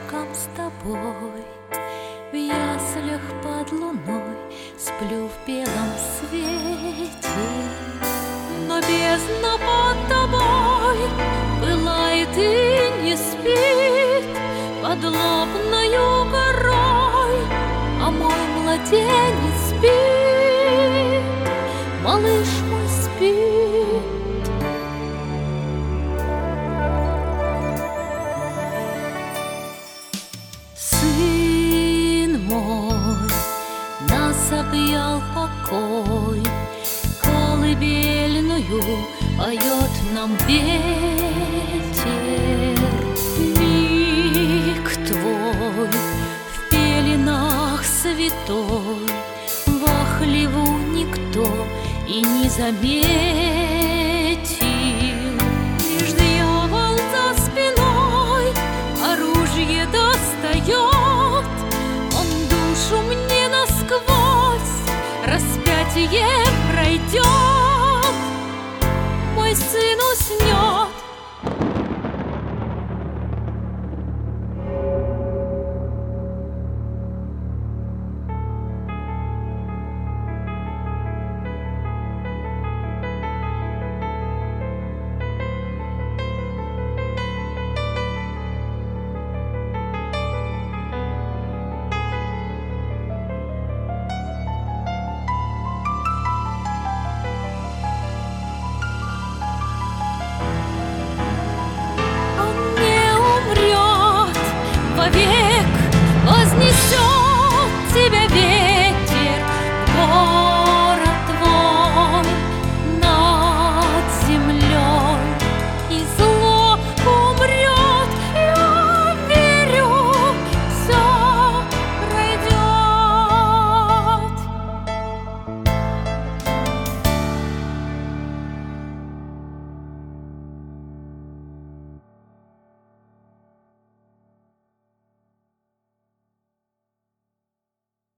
рядышком с тобой, в яслях под луной сплю в белом свете. Но бездна под тобой пылает и не спит под лобною горой, а мой младенец спит, малыш мой спит. Сын мой, нас объял покой, колыбельную поет нам ветер. Миг твой в пеленах святой, во хлеву никто и не заметил. Лишь дьявол за спиной оружие достает, он душу мне насквозь распятие пройдет. Мой сын уснет,